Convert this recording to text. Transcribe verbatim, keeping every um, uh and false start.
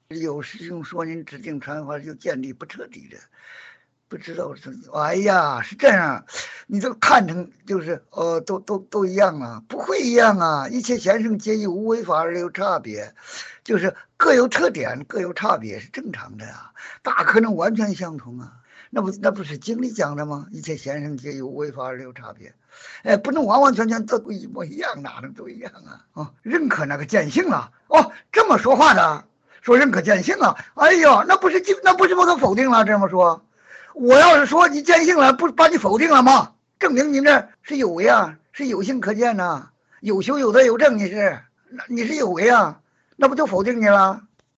有师兄说您指定传法就见地不彻底的，不知道是，哎呀，是这样，你都看成就是呃，都都都一样啊？不会一样啊！一切贤圣皆以无为法而有差别，就是各有特点，各有差别是正常的呀、啊，大可能完全相同啊。那不那不是经里讲的吗？一切贤圣皆以无为法而有差别，哎，不能完完全全都一模一样，哪能都一样啊？哦，认可那个见性了哦，这么说话的。说认可见性啊，哎呀，那不是那不是把他否定了？这么说，我要是说你见性了，不把你否定了吗？证明你那是有为啊，是有性可见呐、啊，有修有德有证，你是，你是有为啊，那不就否定你了？